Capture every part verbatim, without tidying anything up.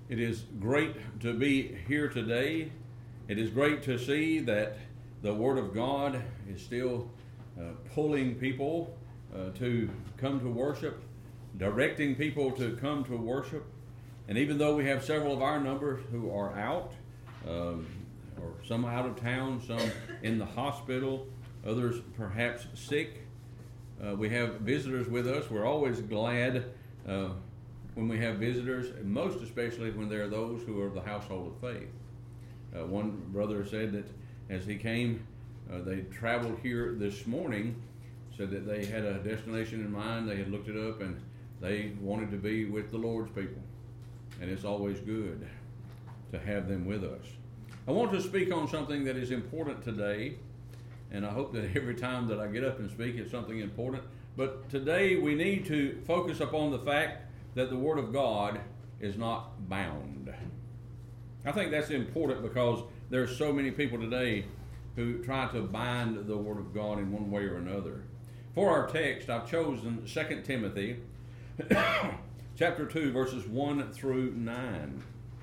It is great to be here today. It is great to see that the Word of God is still uh, pulling people uh, to come to worship, directing people to come to worship. And even though we have several of our numbers who are out, um, or some out of town, some in the hospital, others perhaps sick, uh, we have visitors with us. We're always glad uh, when we have visitors, most especially when there are those who are of the household of faith. Uh, one brother said that as he came, uh, they traveled here this morning, said that they had a destination in mind, they had looked it up, and they wanted to be with the Lord's people. And it's always good to have them with us. I want to speak on something that is important today, and I hope that every time that I get up and speak it's something important. But today we need to focus upon the fact that the Word of God is not bound. I think that's important because there's so many people today who try to bind the Word of God in one way or another. For our text, I've chosen Second Timothy chapter two, verses one through nine.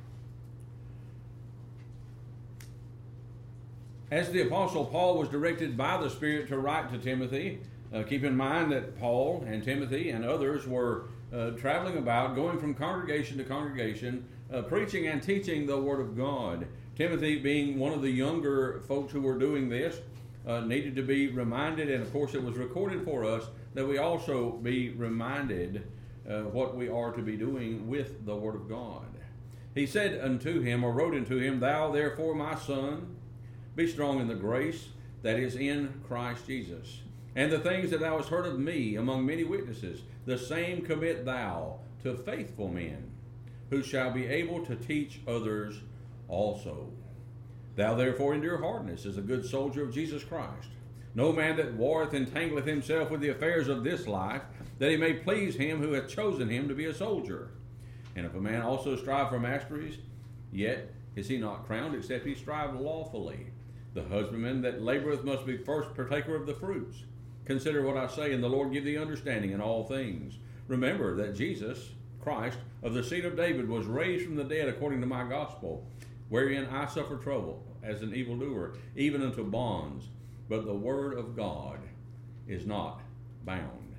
As the Apostle Paul was directed by the Spirit to write to Timothy, uh, keep in mind that Paul and Timothy and others were uh, traveling about, going from congregation to congregation, uh, preaching and teaching the Word of God. Timothy, being one of the younger folks who were doing this, uh, needed to be reminded, and of course it was recorded for us, that we also be reminded uh, what we are to be doing with the Word of God. He said unto him, or wrote unto him, Thou therefore, my son, be strong in the grace that is in Christ Jesus. And the things that thou hast heard of me among many witnesses, the same commit thou to faithful men, who shall be able to teach others also. Thou therefore endure hardness as a good soldier of Jesus Christ. No man that warreth entangleth himself with the affairs of this life, that he may please him who hath chosen him to be a soldier. And if a man also strive for masteries, yet is he not crowned, except he strive lawfully. The husbandman that laboreth must be first partaker of the fruits. Consider what I say, and the Lord give thee understanding in all things. Remember that Jesus Christ of the seed of David was raised from the dead according to my gospel, wherein I suffer trouble as an evildoer, even unto bonds. But the word of God is not bound.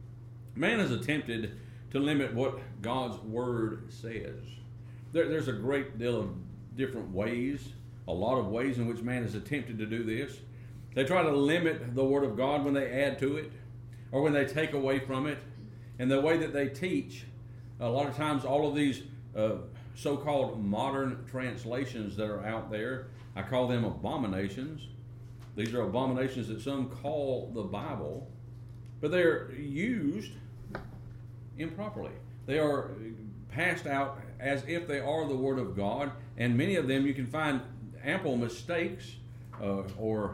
Man has attempted to limit what God's word says. There, there's a great deal of different ways, a lot of ways in which man has attempted to do this. They try to limit the Word of God when they add to it or when they take away from it. And the way that they teach, a lot of times all of these uh, so-called modern translations that are out there, I call them abominations. These are abominations that some call the Bible, but they're used improperly. They are passed out as if they are the Word of God, and many of them you can find ample mistakes uh, or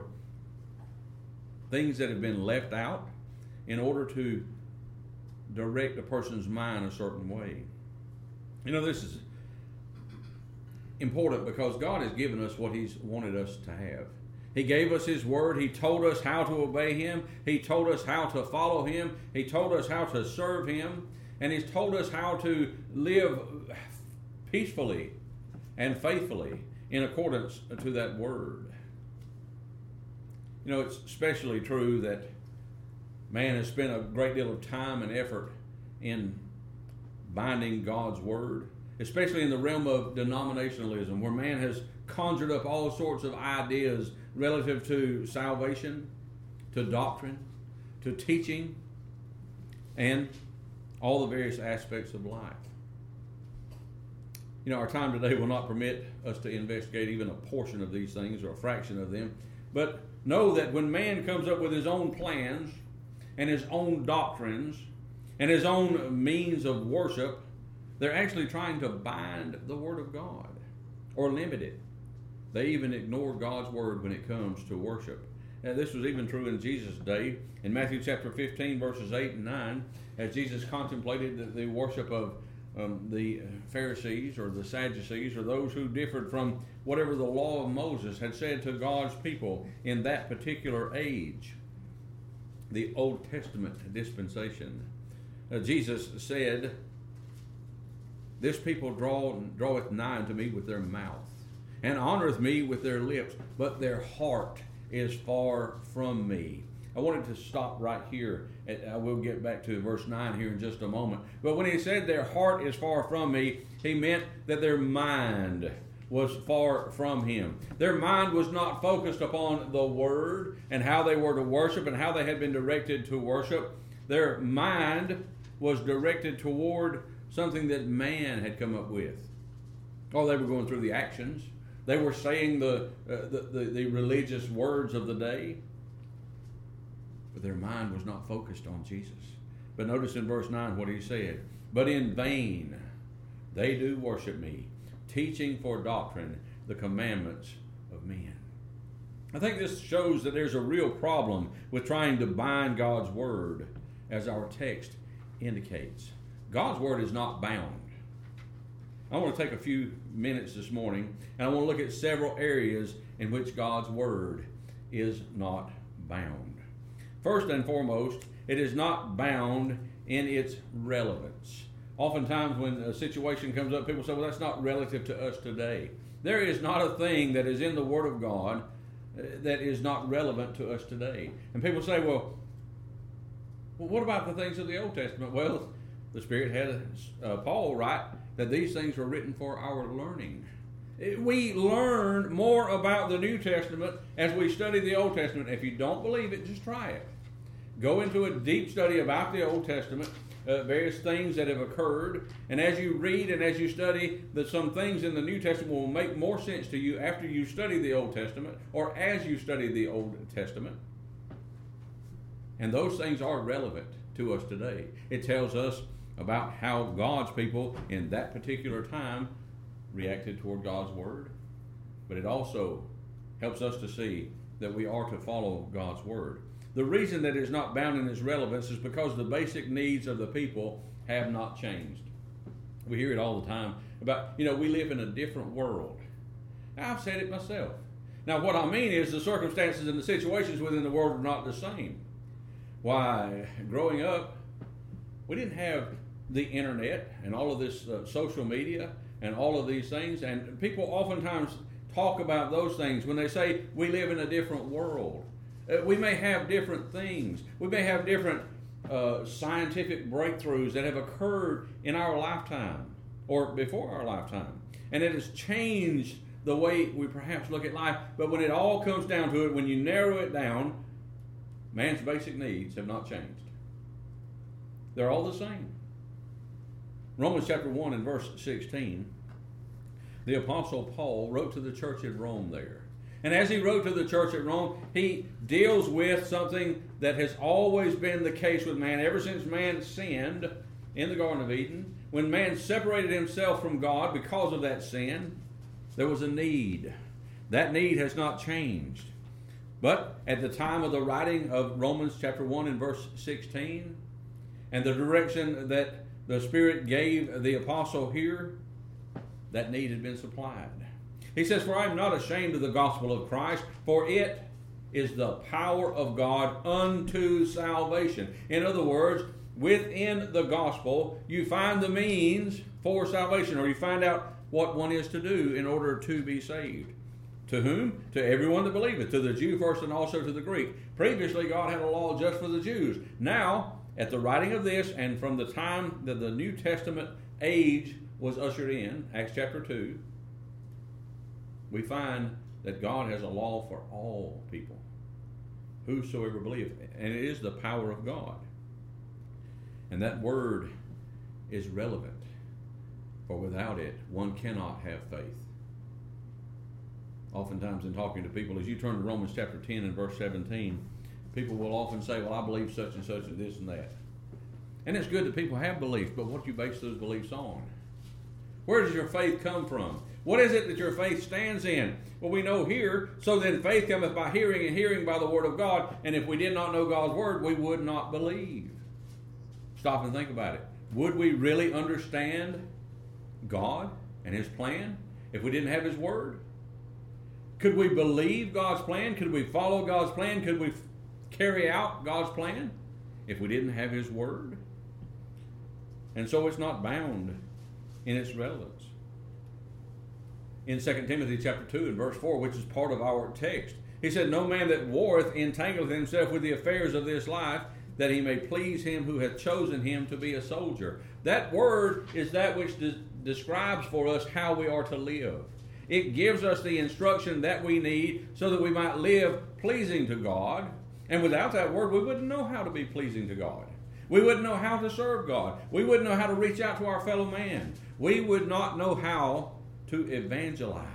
things that have been left out in order to direct a person's mind a certain way. You know, this is important because God has given us what He's wanted us to have. He gave us His Word. He told us how to obey Him. He told us how to follow Him. He told us how to serve Him. And He's told us how to live peacefully and faithfully in accordance to that Word. You know, it's especially true that man has spent a great deal of time and effort in binding God's Word, especially in the realm of denominationalism, where man has conjured up all sorts of ideas relative to salvation, to doctrine, to teaching, and all the various aspects of life. You know, our time today will not permit us to investigate even a portion of these things or a fraction of them, but know that when man comes up with his own plans and his own doctrines and his own means of worship, they're actually trying to bind the Word of God or limit it. They even ignore God's Word when it comes to worship. Now, this was even true in Jesus' day. In Matthew chapter fifteen, verses eight and nine, as Jesus contemplated the, the worship of um, the Pharisees or the Sadducees or those who differed from whatever the law of Moses had said to God's people in that particular age, the Old Testament dispensation. Uh, Jesus said, This people draw, draweth nigh unto me with their mouth, and honoreth me with their lips, but their heart is far from me. I wanted to stop right here. I will get back to verse nine here in just a moment. But when he said their heart is far from me, he meant that their mind was far from him. Their mind was not focused upon the Word and how they were to worship and how they had been directed to worship. Their mind was directed toward something that man had come up with. Oh, they were going through the actions. They were saying the, uh, the, the, the religious words of the day. But their mind was not focused on Jesus. But notice in verse nine what he said. But in vain they do worship me, teaching for doctrine the commandments of men. I think this shows that there's a real problem with trying to bind God's word, as our text indicates. God's word is not bound. I want to take a few minutes this morning, and I want to look at several areas in which God's word is not bound. First and foremost, it is not bound in its relevance. Oftentimes when a situation comes up, people say, well, that's not relative to us today. There is not a thing that is in the Word of God that is not relevant to us today. And people say, well, well what about the things of the Old Testament? Well, the Spirit had uh, Paul write that these things were written for our learning. We learn more about the New Testament as we study the Old Testament. If you don't believe it, just try it. Go into a deep study about the Old Testament, uh, various things that have occurred, and as you read and as you study, that some things in the New Testament will make more sense to you after you study the Old Testament or as you study the Old Testament. And those things are relevant to us today. It tells us about how God's people in that particular time reacted toward God's word, but it also helps us to see that we are to follow God's word. The reason that it is not bound in its relevance is because the basic needs of the people have not changed. We hear it all the time about, you know, we live in a different world. I've said it myself. Now, what I mean is the circumstances and the situations within the world are not the same. Why, growing up, we didn't have the internet and all of this uh, social media and all of these things, and people oftentimes talk about those things when they say we live in a different world. Uh, we may have different things. We may have different uh, scientific breakthroughs that have occurred in our lifetime or before our lifetime, and it has changed the way we perhaps look at life. But when it all comes down to it, when you narrow it down, man's basic needs have not changed. They're all the same. Romans chapter one and verse sixteen, the Apostle Paul wrote to the church at Rome there. And as he wrote to the church at Rome, he deals with something that has always been the case with man ever since man sinned in the Garden of Eden. When man separated himself from God because of that sin, there was a need. That need has not changed. But at the time of the writing of Romans chapter one and verse sixteen, and the direction that the Spirit gave the apostle here, that need had been supplied. He says, for I am not ashamed of the gospel of Christ, for it is the power of God unto salvation. In other words, within the gospel, you find the means for salvation, or you find out what one is to do in order to be saved. To whom? To everyone that believeth, to the Jew first and also to the Greek. Previously, God had a law just for the Jews. Now, at the writing of this, and from the time that the New Testament age was ushered in, Acts chapter two, we find that God has a law for all people, whosoever believeth, and it is the power of God. And that word is relevant, for without it, one cannot have faith. Oftentimes in talking to people, as you turn to Romans chapter ten and verse seventeen, people will often say, well, I believe such and such and this and that. And it's good that people have beliefs, but what do you base those beliefs on? Where does your faith come from? What is it that your faith stands in? Well, we know here, so then faith cometh by hearing, and hearing by the word of God. And if we did not know God's word, we would not believe. Stop and think about it. Would we really understand God and his plan if we didn't have his word? Could we believe God's plan? Could we follow God's plan? Could we f- carry out God's plan if we didn't have his word? And so it's not bound in its relevance. In Second Timothy chapter two and verse four, which is part of our text, he said, "No man that warreth entangleth himself with the affairs of this life, that he may please him who hath chosen him to be a soldier." That word is that which de- describes for us how we are to live. It gives us the instruction that we need so that we might live pleasing to God. And without that word, we wouldn't know how to be pleasing to God. We wouldn't know how to serve God. We wouldn't know how to reach out to our fellow man. We would not know how to evangelize.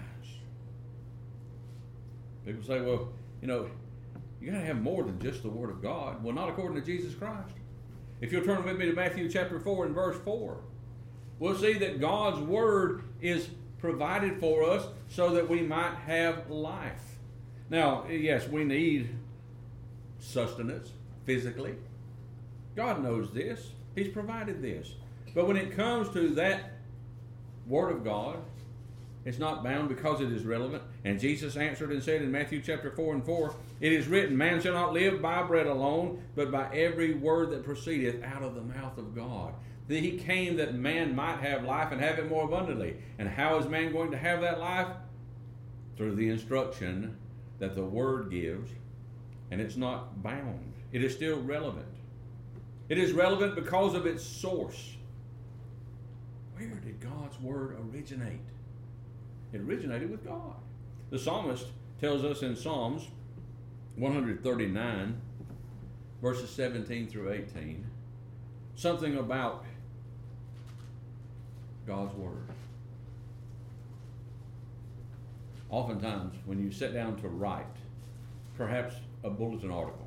People say, well, you know, you got to have more than just the Word of God. Well, not according to Jesus Christ. If you'll turn with me to Matthew chapter four and verse four, we'll see that God's Word is provided for us so that we might have life. Now, yes, we need sustenance physically. God knows this. He's provided this. But when it comes to that Word of God, it's not bound because it is relevant. And Jesus answered and said in Matthew chapter four and four, "It is written, man shall not live by bread alone, but by every word that proceedeth out of the mouth of God." That he came that man might have life and have it more abundantly. And how is man going to have that life? Through the instruction that the Word gives. And it's not bound. It is still relevant. It is relevant because of its source. Where did God's Word originate? It originated with God. The psalmist tells us in Psalms one thirty-nine, verses seventeen through eighteen, something about God's Word. Oftentimes, when you sit down to write, perhaps a bulletin article,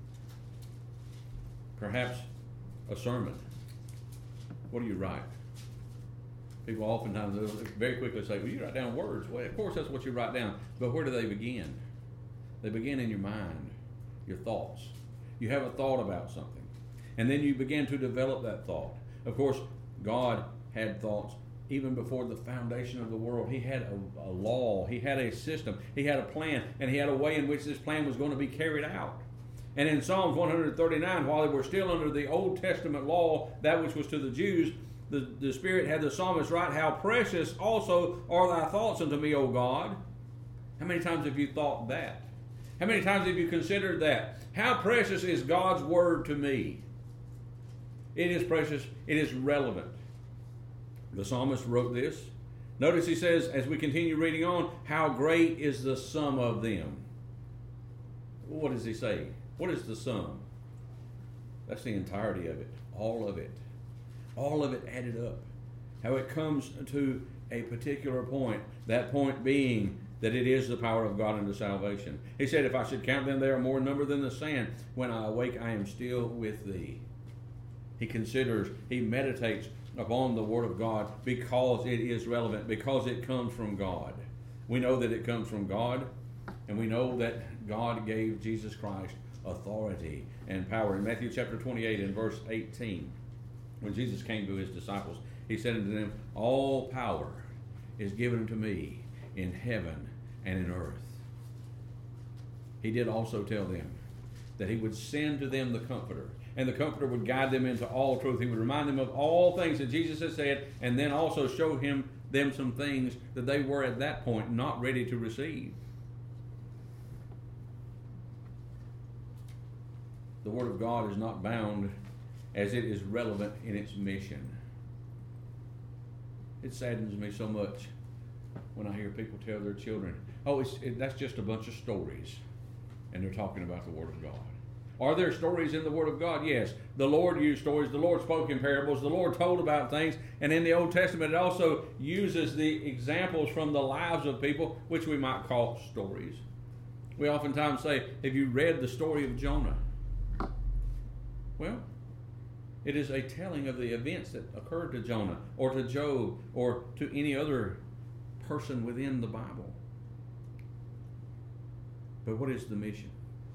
perhaps a sermon, what do you write? People oftentimes very quickly say, well, you write down words. Well, of course that's what you write down. But where do they begin? They begin in your mind, your thoughts. You have a thought about something. And then you begin to develop that thought. Of course, God had thoughts even before the foundation of the world. He had a, a law. He had a system. He had a plan. And he had a way in which this plan was going to be carried out. And in Psalms one thirty-nine, while they were still under the Old Testament law, that which was to the Jews, The, the Spirit had the psalmist write, "How precious also are thy thoughts unto me, O God." How many times have you thought that? How many times have you considered that? How precious is God's Word to me? It is precious. It is relevant. The psalmist wrote this. Notice he says, as we continue reading on, how great is the sum of them. What does he say? What is the sum? That's the entirety of it. All of it. All of it added up. How it comes to a particular point, that point being that it is the power of God unto salvation. He said, if I should count them, they are more in number than the sand. When I awake, I am still with thee. He considers, he meditates upon the Word of God because it is relevant, because it comes from God. We know that it comes from God, and we know that God gave Jesus Christ authority and power. In Matthew chapter twenty-eight and verse eighteen, when Jesus came to his disciples, he said unto them, all power is given unto me in heaven and in earth. He did also tell them that he would send to them the Comforter, and the Comforter would guide them into all truth. He would remind them of all things that Jesus had said, and then also show him them some things that they were at that point not ready to receive. The Word of God is not bound as it is relevant in its mission. It saddens me so much when I hear people tell their children, oh, it's, it, that's just a bunch of stories, and they're talking about the Word of God. Are there stories in the Word of God? Yes. The Lord used stories. The Lord spoke in parables. The Lord told about things. And in the Old Testament, it also uses the examples from the lives of people, which we might call stories. We oftentimes say, have you read the story of Jonah? Well, it is a telling of the events that occurred to Jonah or to Job or to any other person within the Bible. But what is the mission?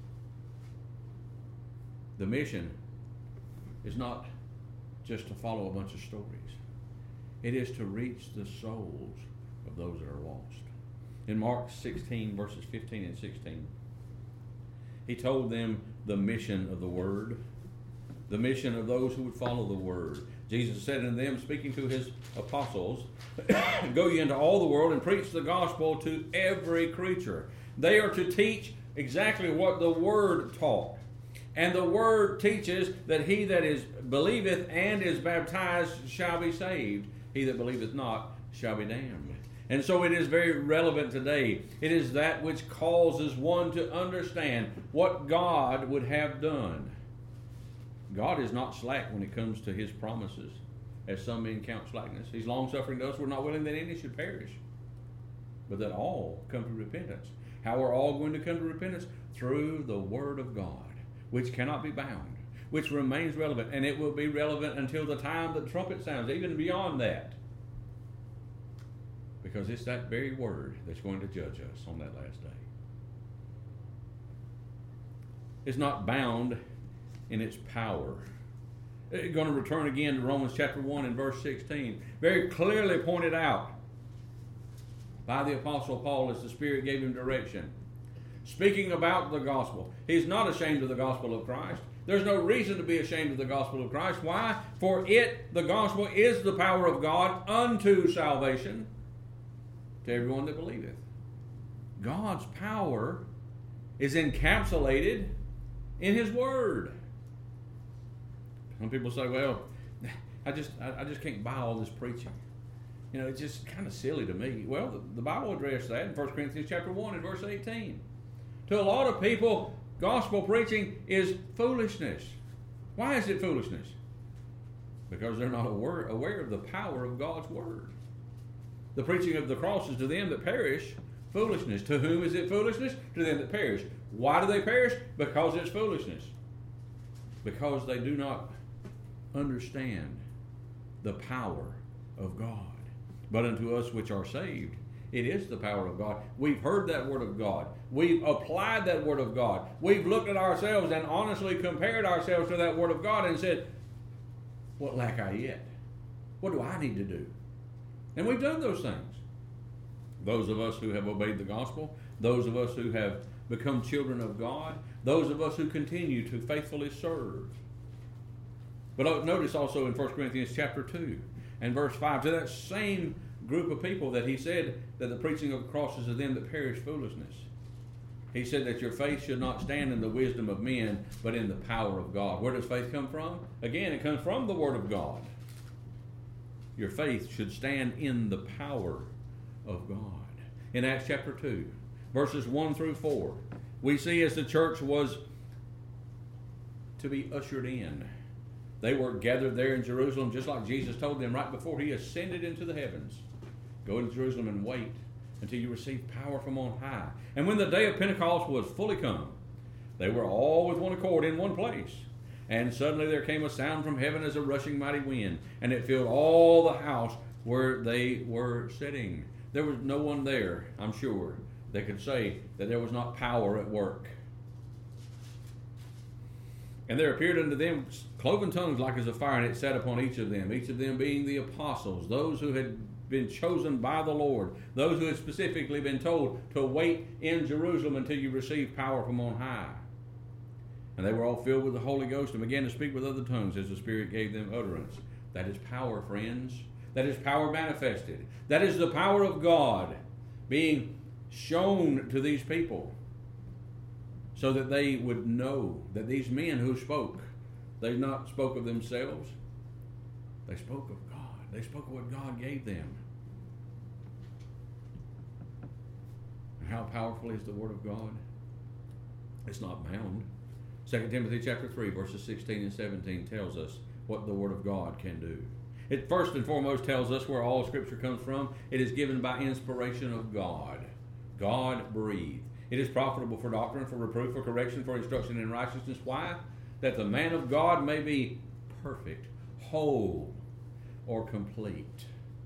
The mission is not just to follow a bunch of stories. It is to reach the souls of those that are lost. In Mark sixteen, verses fifteen and sixteen, he told them the mission of the Word, the mission of those who would follow the Word. Jesus said unto them, speaking to his apostles, Go ye into all the world and preach the gospel to every creature. They are to teach exactly what the Word taught. And the Word teaches that he that is believeth and is baptized shall be saved. He that believeth not shall be damned. And so it is very relevant today. It is that which causes one to understand what God would have done. God is not slack when it comes to his promises, as some men count slackness. He's long-suffering to us. We're not willing that any should perish, but that all come to repentance. How are all going to come to repentance? Through the Word of God, which cannot be bound, which remains relevant, and it will be relevant until the time the trumpet sounds, even beyond that. Because it's that very Word that's going to judge us on that last day. It's not bound in its power. It's going to return again to Romans chapter one and verse sixteen. Very clearly pointed out by the Apostle Paul as the Spirit gave him direction. Speaking about the gospel. He's not ashamed of the gospel of Christ. There's no reason to be ashamed of the gospel of Christ. Why? For it, the gospel, is the power of God unto salvation to everyone that believeth. God's power is encapsulated in his Word. Some people say, well, I just I, I just can't buy all this preaching. You know, it's just kind of silly to me. Well, the, the Bible addressed that in First Corinthians chapter one and verse eighteen. To a lot of people, gospel preaching is foolishness. Why is it foolishness? Because they're not aware, aware of the power of God's Word. The preaching of the cross is to them that perish foolishness. To whom is it foolishness? To them that perish. Why do they perish? Because it's foolishness. Because they do not understand the power of God. But unto us which are saved, it is the power of God. We've heard that Word of God. We've applied that Word of God. We've looked at ourselves and honestly compared ourselves to that Word of God and said, what lack I yet? What do I need to do? And we've done those things. Those of us who have obeyed the gospel, those of us who have become children of God, those of us who continue to faithfully serve. But notice also in First Corinthians chapter two and verse five, to that same group of people that he said that the preaching of the cross is to them that perish foolishness. He said that your faith should not stand in the wisdom of men, but in the power of God. Where does faith come from? Again, it comes from the Word of God. Your faith should stand in the power of God. In Acts chapter two, verses one through four, we see as the church was to be ushered in. They were gathered there in Jerusalem, just like Jesus told them right before he ascended into the heavens. Go into Jerusalem and wait until you receive power from on high. And when the day of Pentecost was fully come, they were all with one accord in one place. And suddenly there came a sound from heaven as a rushing mighty wind, and it filled all the house where they were sitting. There was no one there, I'm sure, that could say that there was not power at work. And there appeared unto them cloven tongues like as a fire, and it sat upon each of them, each of them being the apostles, those who had been chosen by the Lord, those who had specifically been told to wait in Jerusalem until you receive power from on high. And they were all filled with the Holy Ghost and began to speak with other tongues as the Spirit gave them utterance. That is power, friends. That is power manifested. That is the power of God being shown to these people so that they would know that these men who spoke, they not spoke of themselves. They spoke of God. They spoke of what God gave them. And how powerful is the Word of God? It's not bound. Second Timothy chapter three, verses sixteen and seventeen tells us what the Word of God can do. It first and foremost tells us where all Scripture comes from. It is given by inspiration of God. God breathed. It is profitable for doctrine, for reproof, for correction, for instruction in righteousness. Why? That the man of God may be perfect, whole, or complete,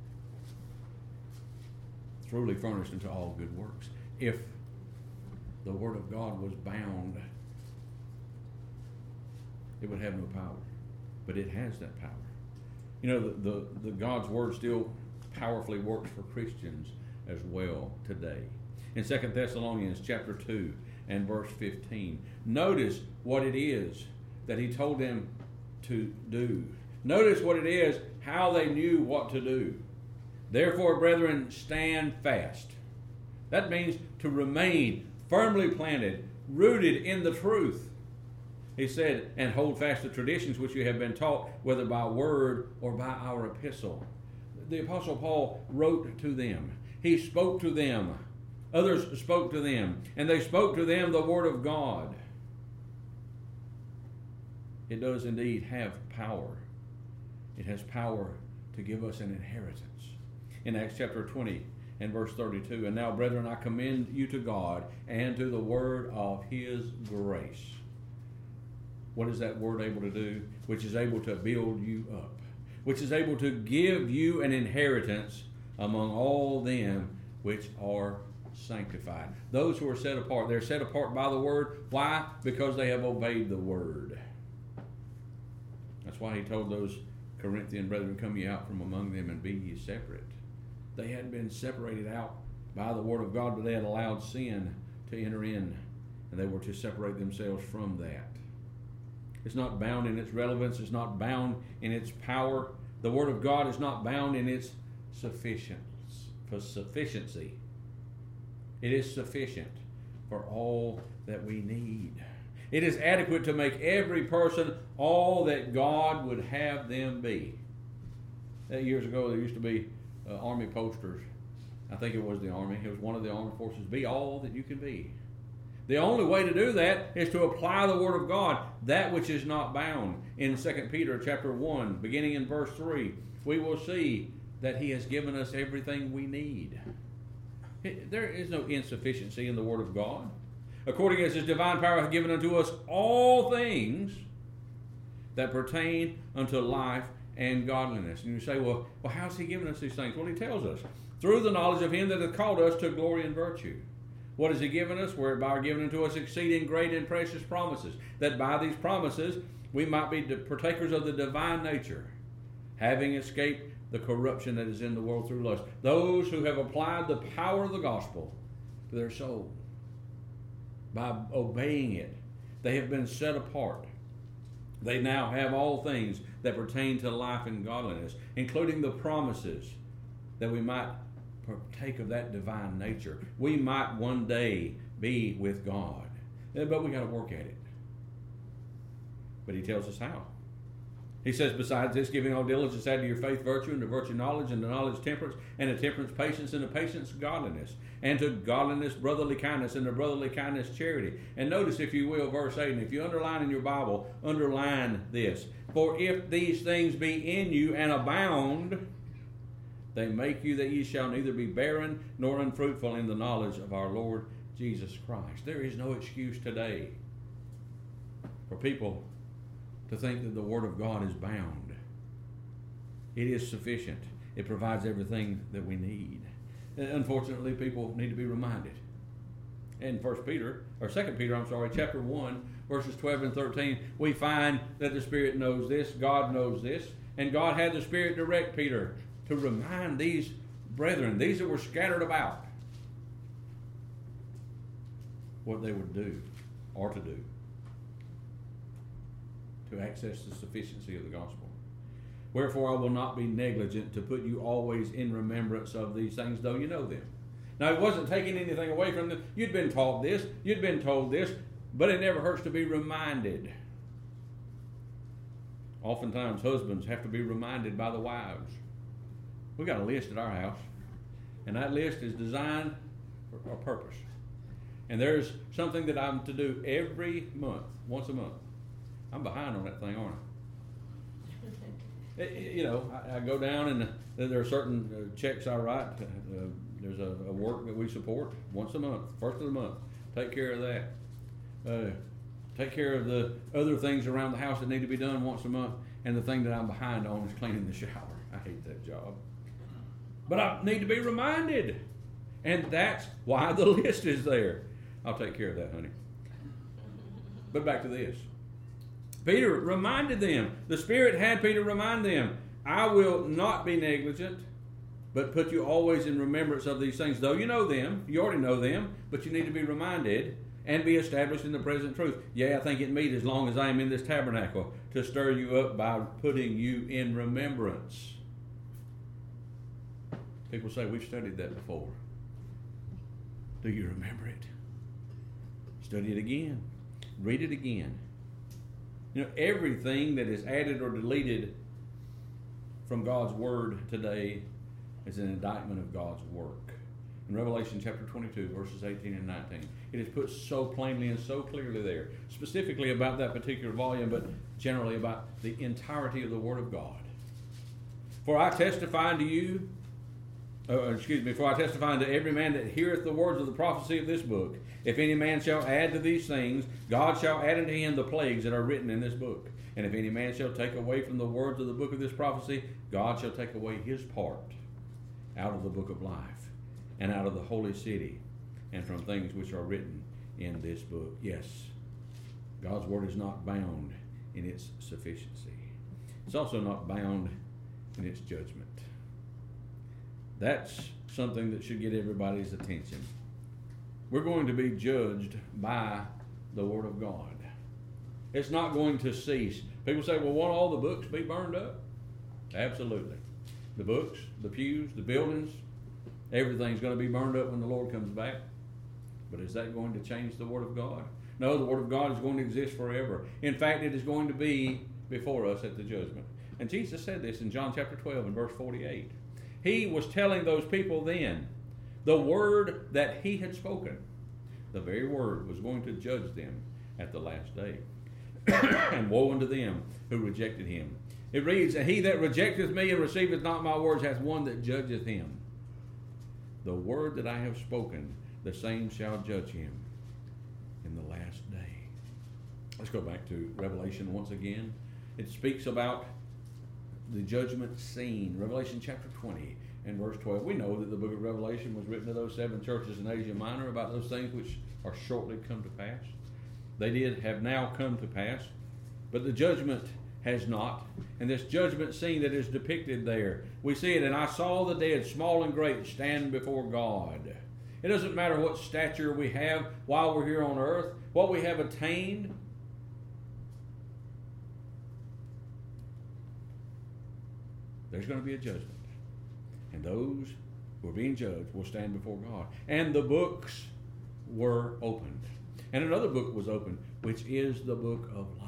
truly furnished unto all good works. If the Word of God was bound, it would have no power. But it has that power. You know, the, the, the God's Word still powerfully works for Christians as well today. In Second Thessalonians chapter two and verse fifteen, notice what it is that he told them to do. Notice what it is, how they knew what to do. Therefore, brethren, stand fast. That means to remain firmly planted, rooted in the truth. He said, and hold fast the traditions which you have been taught, whether by word or by our epistle. The Apostle Paul wrote to them. He spoke to them. Others spoke to them. And they spoke to them the word of God. It does indeed have power. It has power to give us an inheritance. In Acts chapter twenty and verse thirty-two, and now, brethren, I commend you to God and to the word of his grace. What is that word able to do? Which is able to build you up. Which is able to give you an inheritance among all them which are sanctified. Those who are set apart. They're set apart by the word. Why? Because they have obeyed the word. That's why he told those Corinthian brethren, come ye out from among them and be ye separate. They had been separated out by the word of God, but they had allowed sin to enter in, and they were to separate themselves from that. It's not bound in its relevance. It's not bound in its power. The word of God is not bound in its sufficiency. For sufficiency. It is sufficient for all that we need. It is adequate to make every person all that God would have them be. Uh, years ago, there used to be uh, army posters. I think it was the Army. It was one of the armed forces. Be all that you can be. The only way to do that is to apply the Word of God, that which is not bound. In Second Peter chapter one, beginning in verse three, we will see that He has given us everything we need. There is no insufficiency in the Word of God. According as His divine power hath given unto us all things that pertain unto life and godliness. And you say, well, well, how's He given us these things? Well, He tells us, through the knowledge of Him that hath called us to glory and virtue. What has He given us? Whereby are given unto us exceeding great and precious promises, that by these promises we might be partakers of the divine nature, having escaped the corruption that is in the world through lust. Those who have applied the power of the gospel to their soul, by obeying it, they have been set apart. They now have all things that pertain to life and godliness, including the promises that we might partake of that divine nature. We might one day be with God, but we got to work at it. But He tells us how. He says, besides this, giving all diligence, add to your faith virtue, and to virtue knowledge, and to knowledge temperance, and to temperance patience, and to patience godliness, and to godliness brotherly kindness, and to brotherly kindness charity. And notice, if you will, verse eight, and if you underline in your Bible, underline this. For if these things be in you and abound, they make you that ye shall neither be barren nor unfruitful in the knowledge of our Lord Jesus Christ. There is no excuse today for people to think that the Word of God is bound. It is sufficient. It provides everything that we need. And unfortunately, people need to be reminded. In First Peter, or Second Peter, I'm sorry, chapter one, verses twelve and thirteen, we find that the Spirit knows this, God knows this, and God had the Spirit direct Peter to remind these brethren, these that were scattered about, what they would do, or to do, to access the sufficiency of the gospel. Wherefore I will not be negligent to put you always in remembrance of these things, though you know them. Now, it wasn't taking anything away from them. You'd been taught this, you'd been told this, but it never hurts to be reminded. Oftentimes, husbands have to be reminded by the wives. We've got a list at our house, and that list is designed for a purpose. And there's something that I'm to do every month, once a month. I'm behind on that thing, aren't I? It, it, you know, I, I go down and there are certain uh, checks I write. Uh, there's a, a work that we support once a month, first of the month. Take care of that. Uh, take care of the other things around the house that need to be done once a month. And the thing that I'm behind on is cleaning the shower. I hate that job. But I need to be reminded. And that's why the list is there. I'll take care of that, honey. But back to this. Peter reminded them. The Spirit had Peter remind them, I will not be negligent, but put you always in remembrance of these things. Though you know them, you already know them, but you need to be reminded. and be established in the present truth. Yea, I think it meet as long as I am in this tabernacle to stir you up by putting you in remembrance. People say, we've studied that before. Do you remember it? Study it again. Read it again. You know, everything that is added or deleted from God's Word today is an indictment of God's work. In Revelation chapter twenty-two, verses eighteen and nineteen, it is put so plainly and so clearly there, specifically about that particular volume, but generally about the entirety of the Word of God. For I testify unto you, uh, excuse me, for I testify unto every man that heareth the words of the prophecy of this book, if any man shall add to these things, God shall add unto him the plagues that are written in this book. And if any man shall take away from the words of the book of this prophecy, God shall take away his part out of the book of life, and out of the holy city, and from things which are written in this book. Yes, God's word is not bound in its sufficiency. It's also not bound in its judgment. That's something that should get everybody's attention. We're going to be judged by the Word of God. It's not going to cease. People say, well, won't all the books be burned up? Absolutely. The books, the pews, the buildings, everything's going to be burned up when the Lord comes back. But is that going to change the Word of God? No, the Word of God is going to exist forever. In fact, it is going to be before us at the judgment. And Jesus said this in John chapter twelve and verse forty-eight. He was telling those people then, the word that he had spoken, the very word was going to judge them at the last day. And woe unto them who rejected him. It reads, and he that rejecteth me and receiveth not my words hath one that judgeth him. The word that I have spoken, the same shall judge him in the last day. Let's go back to Revelation once again. It speaks about the judgment scene. Revelation chapter twenty and verse twelve. We know that the book of Revelation was written to those seven churches in Asia Minor about those things which are shortly come to pass. They did have now come to pass, but the judgment has not. And this judgment scene that is depicted there, we see it, and I saw the dead, small and great, stand before God. It doesn't matter what stature we have while we're here on earth, what we have attained. There's going to be a judgment. And those who are being judged will stand before God. And the books were opened. And another book was opened, which is the book of life.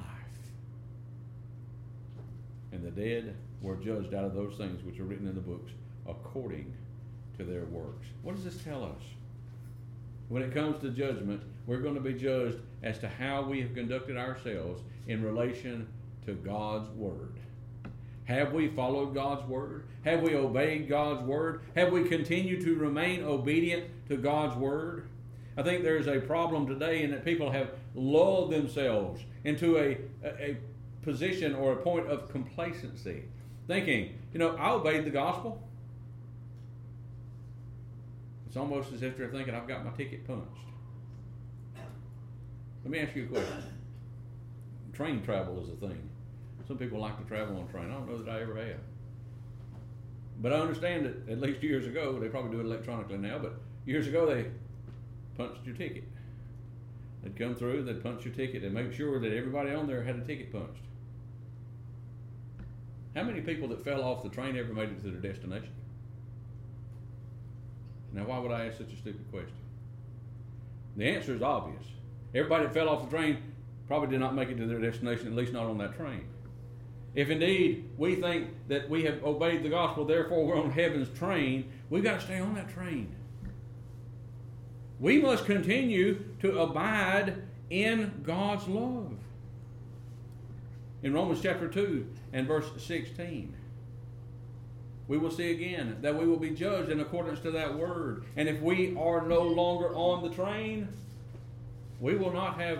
And the dead were judged out of those things which are written in the books according to their works. What does this tell us? When it comes to judgment, we're going to be judged as to how we have conducted ourselves in relation to God's Word. Have we followed God's Word? Have we obeyed God's Word? Have we continued to remain obedient to God's Word? I think there's a problem today in that people have lulled themselves into a, a, a position or a point of complacency, thinking, you know, I obeyed the gospel. It's almost as if they're thinking, I've got my ticket punched. Let me ask you a question. Train travel is a thing. Some people like to travel on train. I don't know that I ever have. But I understand that at least years ago, they probably do it electronically now, but years ago they punched your ticket. They'd come through, they'd punch your ticket and make sure that everybody on there had a ticket punched. How many people that fell off the train ever made it to their destination? Now, why would I ask such a stupid question? The answer is obvious. Everybody that fell off the train probably did not make it to their destination, at least not on that train. If indeed we think that we have obeyed the gospel, therefore we're on heaven's train, we've got to stay on that train. We must continue to abide in God's love. In Romans chapter two and verse sixteen, we will see again that we will be judged in accordance to that word. And if we are no longer on the train, we will not have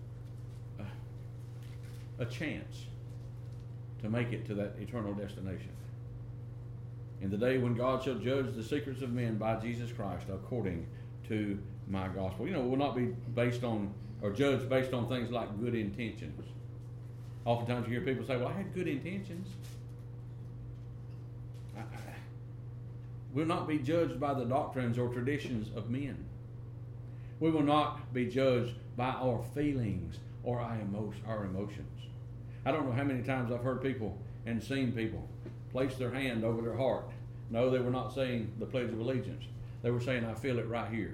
a, a chance to make it to that eternal destination. In the day when God shall judge the secrets of men by Jesus Christ according to my gospel. You know, it will not be based on or judged based on things like good intentions. Oftentimes you hear people say, well, I had good intentions. I, I, we'll not be judged by the doctrines or traditions of men. We will not be judged by our feelings or our, emo- our emotions. I don't know how many times I've heard people and seen people place their hand over their heart. No, they were not saying the Pledge of Allegiance. They were saying, I feel it right here.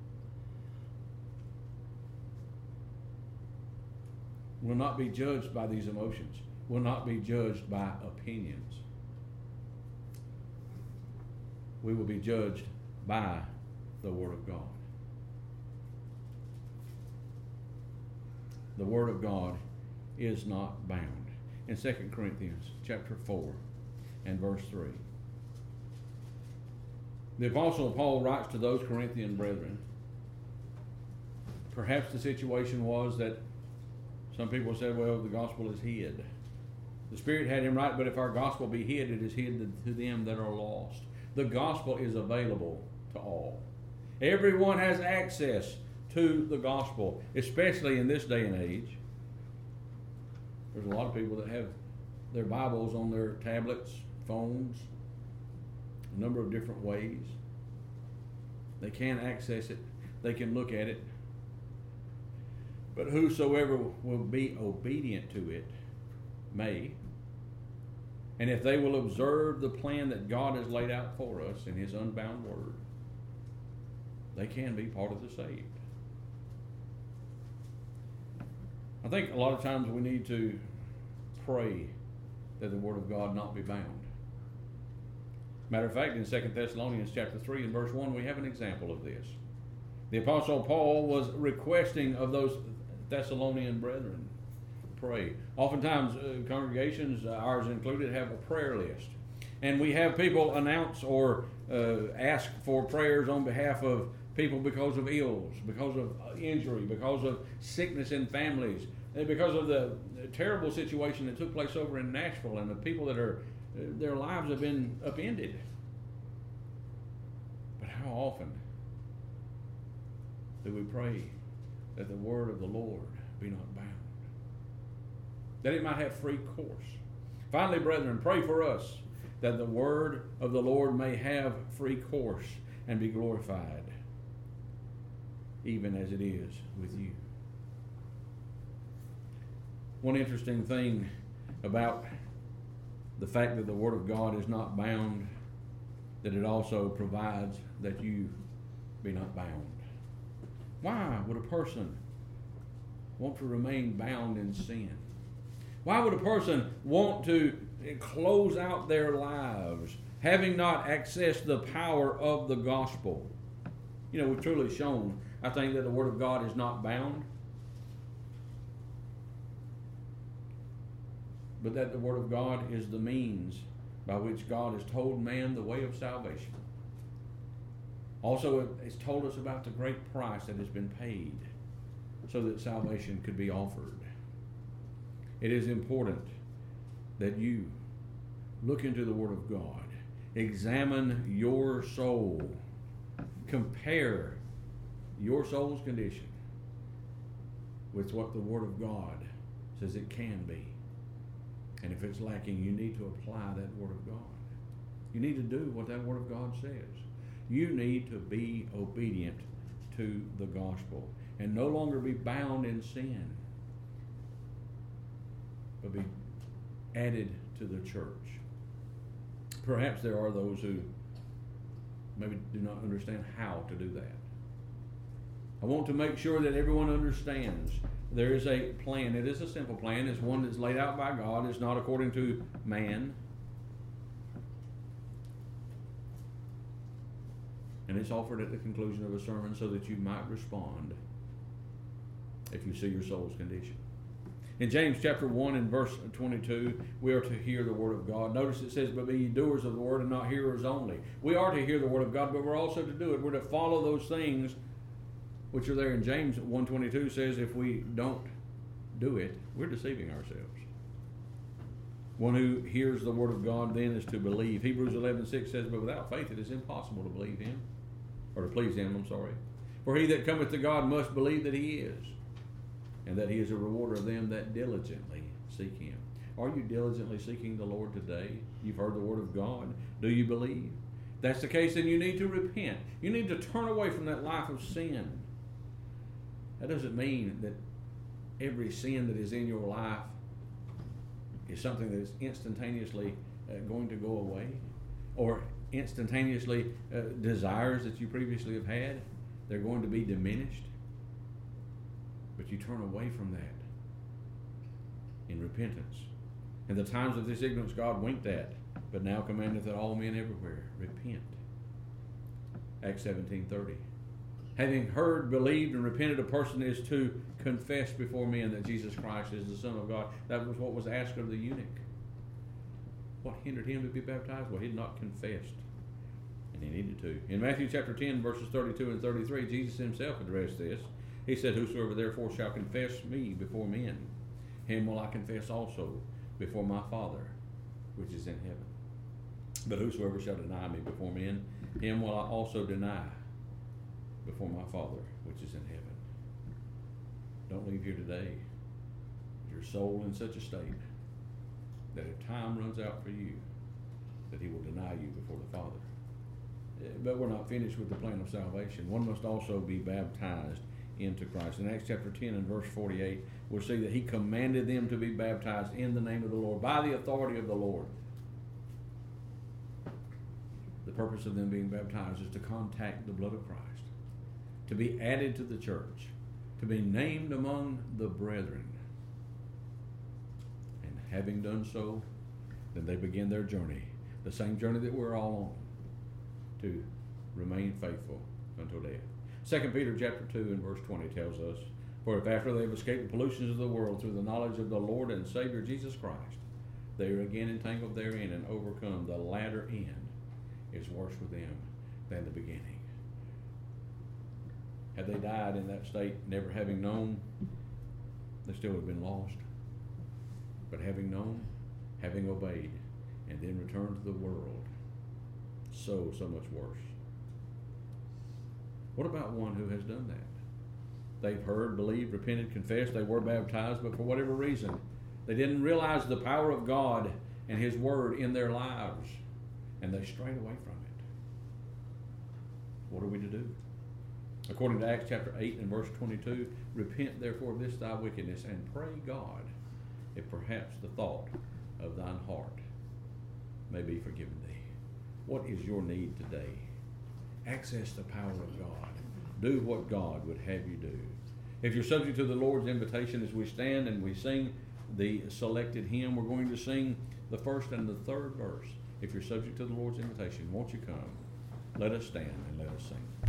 Will not be judged by these emotions. Will not be judged by opinions. We will be judged by the Word of God. The Word of God is not bound. In Second Corinthians chapter four and verse three, the Apostle Paul writes to those Corinthian brethren. Perhaps the situation was that some people said, well, the gospel is hid. The Spirit had him right, but if our gospel be hid, it is hid to them that are lost. The gospel is available to all. Everyone has access to the gospel, especially in this day and age. There's a lot of people that have their Bibles on their tablets, phones, a number of different ways. They can access it. They can look at it. But whosoever will be obedient to it may. And if they will observe the plan that God has laid out for us in His unbound Word, they can be part of the saved. I think a lot of times we need to pray that the Word of God not be bound. Matter of fact, in Second Thessalonians chapter three and verse one, we have an example of this. The Apostle Paul was requesting of those Thessalonian brethren, pray. Oftentimes, uh, congregations, uh, ours included, have a prayer list. And we have people announce or uh, ask for prayers on behalf of people because of ills, because of injury, because of sickness in families, and because of the terrible situation that took place over in Nashville and the people that are, uh, their lives have been upended. But how often do we pray that the word of the Lord be not bound, that it might have free course? Finally, brethren, pray for us that the word of the Lord may have free course and be glorified, even as it is with you. One interesting thing about the fact that the Word of God is not bound, that it also provides that you be not bound. Why would a person want to remain bound in sin? Why would a person want to close out their lives, having not accessed the power of the gospel? You know, we've truly shown, I think, that the Word of God is not bound, but that the Word of God is the means by which God has told man the way of salvation. Also, it's told us about the great price that has been paid so that salvation could be offered. It is important that you look into the Word of God, examine your soul, compare your soul's condition with what the Word of God says it can be. And if it's lacking, you need to apply that Word of God. You need to do what that Word of God says. You need to be obedient to the gospel and no longer be bound in sin, but be added to the church. Perhaps there are those who maybe do not understand how to do that. I want to make sure that everyone understands there is a plan. It is a simple plan. It's one that's laid out by God. It's not according to man. And it's offered at the conclusion of a sermon so that you might respond if you see your soul's condition. In James chapter one and verse twenty-two, we are to hear the Word of God. Notice it says, but be ye doers of the Word and not hearers only. We are to hear the Word of God, but we're also to do it. We're to follow those things which are there in James one twenty-two says, if we don't do it, we're deceiving ourselves. One who hears the Word of God then is to believe. Hebrews eleven six says, but without faith it is impossible to believe Him, or to please Him, I'm sorry. For he that cometh to God must believe that He is, and that He is a rewarder of them that diligently seek Him. Are you diligently seeking the Lord today? You've heard the Word of God. Do you believe? If that's the case, then you need to repent. You need to turn away from that life of sin That doesn't mean that every sin that is in your life is something that is instantaneously uh, going to go away, or instantaneously uh, desires that you previously have had, they're going to be diminished. But you turn away from that in repentance. In the times of this ignorance God winked at, but now commandeth that all men everywhere repent. Acts seventeen thirty. Having heard, believed, and repented, a person is to confess before men that Jesus Christ is the Son of God. That was what was asked of the eunuch. What hindered him to be baptized? Well, he had not confessed, and he needed to. In Matthew chapter ten, verses thirty-two and thirty-three, Jesus himself addressed this. He said, "Whosoever therefore shall confess me before men, him will I confess also before my Father, which is in heaven. But whosoever shall deny me before men, him will I also deny before my Father, which is in heaven." Don't leave here today your soul in such a state that if time runs out for you, that he will deny you before the Father. But we're not finished with the plan of salvation. One must also be baptized into Christ. In Acts chapter ten and verse forty-eight, we'll see that he commanded them to be baptized in the name of the Lord, by the authority of the Lord. The purpose of them being baptized is to contact the blood of Christ, to be added to the church, to be named among the brethren. And having done so, then they begin their journey, the same journey that we're all on, to remain faithful until death. Second Peter chapter two and verse twenty tells us, "For if after they have escaped the pollutions of the world through the knowledge of the Lord and Savior Jesus Christ, they are again entangled therein and overcome, the latter end is worse for them than the beginning." Had they died in that state, never having known, they still would have been lost. But having known, having obeyed, and then returned to the world, so, so much worse. What about one who has done that? They've heard, believed, repented, confessed, they were baptized, but for whatever reason, they didn't realize the power of God and His Word in their lives, and they strayed away from it. What are we to do? According to Acts chapter eight and verse twenty-two, "Repent therefore of this thy wickedness, and pray God, if perhaps the thought of thine heart may be forgiven thee." What is your need today? Access the power of God. Do what God would have you do. If you're subject to the Lord's invitation, as we stand and we sing the selected hymn, we're going to sing the first and the third verse. If you're subject to the Lord's invitation, won't you come? Let us stand and let us sing.